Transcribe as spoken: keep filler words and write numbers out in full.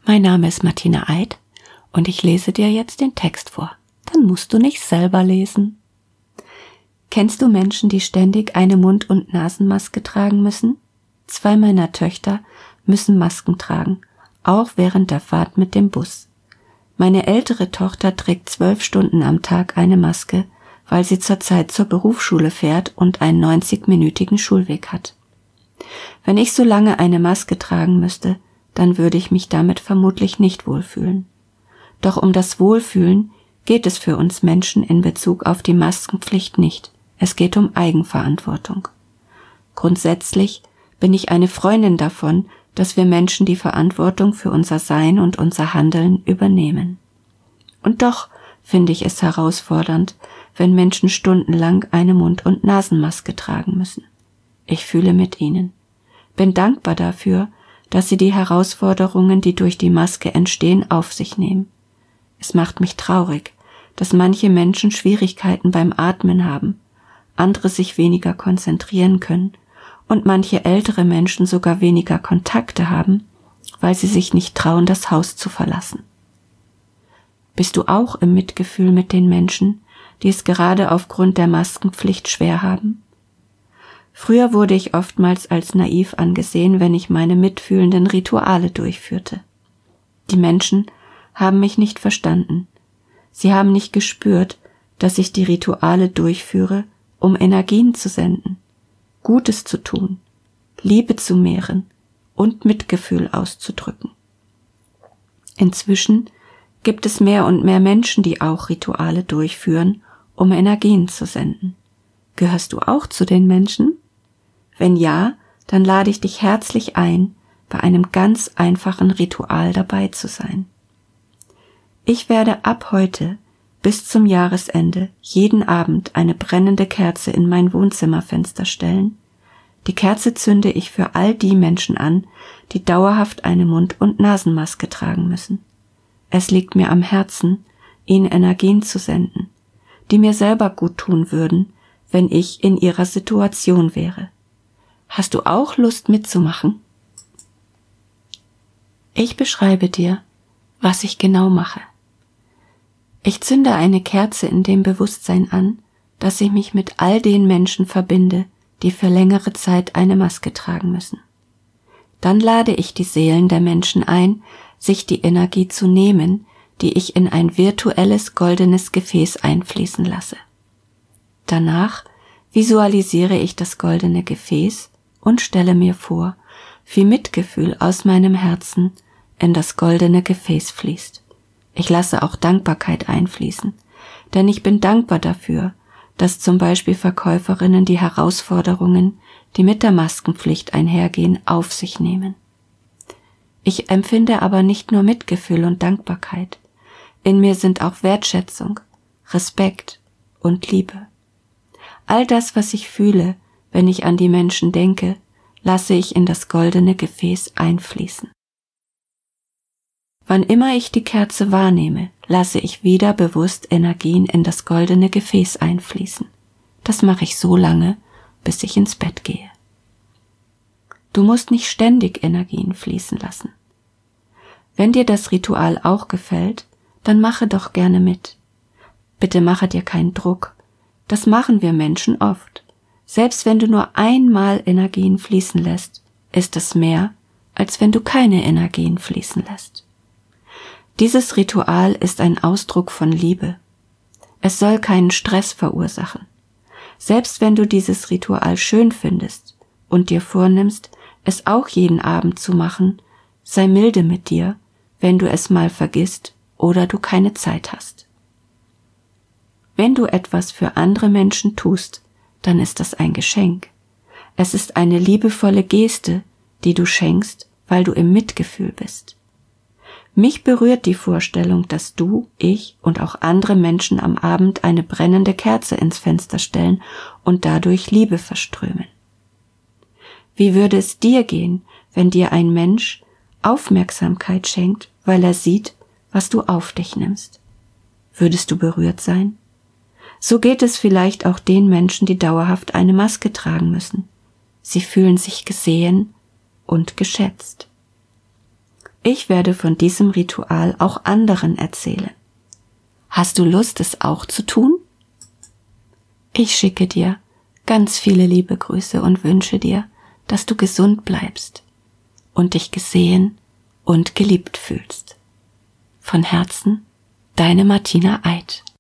Mein Name ist Martina Eid und ich lese dir jetzt den Text vor. Dann musst du nicht selber lesen. Kennst du Menschen, die ständig eine Mund- und Nasenmaske tragen müssen? Zwei meiner Töchter müssen Masken tragen, auch während der Fahrt mit dem Bus. Meine ältere Tochter trägt zwölf Stunden am Tag eine Maske, weil sie zurzeit zur Berufsschule fährt und einen neunzigminütigen Schulweg hat. Wenn ich so lange eine Maske tragen müsste, dann würde ich mich damit vermutlich nicht wohlfühlen. Doch um das Wohlfühlen geht es für uns Menschen in Bezug auf die Maskenpflicht nicht. Es geht um Eigenverantwortung. Grundsätzlich bin ich eine Freundin davon, dass wir Menschen die Verantwortung für unser Sein und unser Handeln übernehmen. Und doch finde ich es herausfordernd, wenn Menschen stundenlang eine Mund- und Nasenmaske tragen müssen. Ich fühle mit ihnen, bin dankbar dafür, dass sie die Herausforderungen, die durch die Maske entstehen, auf sich nehmen. Es macht mich traurig, dass manche Menschen Schwierigkeiten beim Atmen haben, andere sich weniger konzentrieren können und manche ältere Menschen sogar weniger Kontakte haben, weil sie sich nicht trauen, das Haus zu verlassen. Bist du auch im Mitgefühl mit den Menschen, die es gerade aufgrund der Maskenpflicht schwer haben? Früher wurde ich oftmals als naiv angesehen, wenn ich meine mitfühlenden Rituale durchführte. Die Menschen haben mich nicht verstanden. Sie haben nicht gespürt, dass ich die Rituale durchführe, um Energien zu senden, Gutes zu tun, Liebe zu mehren und Mitgefühl auszudrücken. Inzwischen gibt es mehr und mehr Menschen, die auch Rituale durchführen, um Energien zu senden. Gehörst du auch zu den Menschen? Wenn ja, dann lade ich dich herzlich ein, bei einem ganz einfachen Ritual dabei zu sein. Ich werde ab heute bis zum Jahresende jeden Abend eine brennende Kerze in mein Wohnzimmerfenster stellen. Die Kerze zünde ich für all die Menschen an, die dauerhaft eine Mund- und Nasenmaske tragen müssen. Es liegt mir am Herzen, ihnen Energien zu senden, die mir selber gut tun würden, wenn ich in ihrer Situation wäre. Hast du auch Lust mitzumachen? Ich beschreibe dir, was ich genau mache. Ich zünde eine Kerze in dem Bewusstsein an, dass ich mich mit all den Menschen verbinde, die für längere Zeit eine Maske tragen müssen. Dann lade ich die Seelen der Menschen ein, sich die Energie zu nehmen, die ich in ein virtuelles goldenes Gefäß einfließen lasse. Danach visualisiere ich das goldene Gefäß und stelle mir vor, wie Mitgefühl aus meinem Herzen in das goldene Gefäß fließt. Ich lasse auch Dankbarkeit einfließen, denn ich bin dankbar dafür, dass zum Beispiel Verkäuferinnen die Herausforderungen, die mit der Maskenpflicht einhergehen, auf sich nehmen. Ich empfinde aber nicht nur Mitgefühl und Dankbarkeit. In mir sind auch Wertschätzung, Respekt und Liebe. All das, was ich fühle, wenn ich an die Menschen denke, lasse ich in das goldene Gefäß einfließen. Wann immer ich die Kerze wahrnehme, lasse ich wieder bewusst Energien in das goldene Gefäß einfließen. Das mache ich so lange, bis ich ins Bett gehe. Du musst nicht ständig Energien fließen lassen. Wenn dir das Ritual auch gefällt, dann mache doch gerne mit. Bitte mache dir keinen Druck. Das machen wir Menschen oft. Selbst wenn du nur einmal Energien fließen lässt, ist es mehr, als wenn du keine Energien fließen lässt. Dieses Ritual ist ein Ausdruck von Liebe. Es soll keinen Stress verursachen. Selbst wenn du dieses Ritual schön findest und dir vornimmst, es auch jeden Abend zu machen, sei milde mit dir, wenn du es mal vergisst oder du keine Zeit hast. Wenn du etwas für andere Menschen tust, dann ist das ein Geschenk. Es ist eine liebevolle Geste, die du schenkst, weil du im Mitgefühl bist. Mich berührt die Vorstellung, dass du, ich und auch andere Menschen am Abend eine brennende Kerze ins Fenster stellen und dadurch Liebe verströmen. Wie würde es dir gehen, wenn dir ein Mensch Aufmerksamkeit schenkt, weil er sieht, was du auf dich nimmst? Würdest du berührt sein? So geht es vielleicht auch den Menschen, die dauerhaft eine Maske tragen müssen. Sie fühlen sich gesehen und geschätzt. Ich werde von diesem Ritual auch anderen erzählen. Hast du Lust, es auch zu tun? Ich schicke dir ganz viele liebe Grüße und wünsche dir, dass du gesund bleibst und dich gesehen und geliebt fühlst. Von Herzen, deine Martina Eid.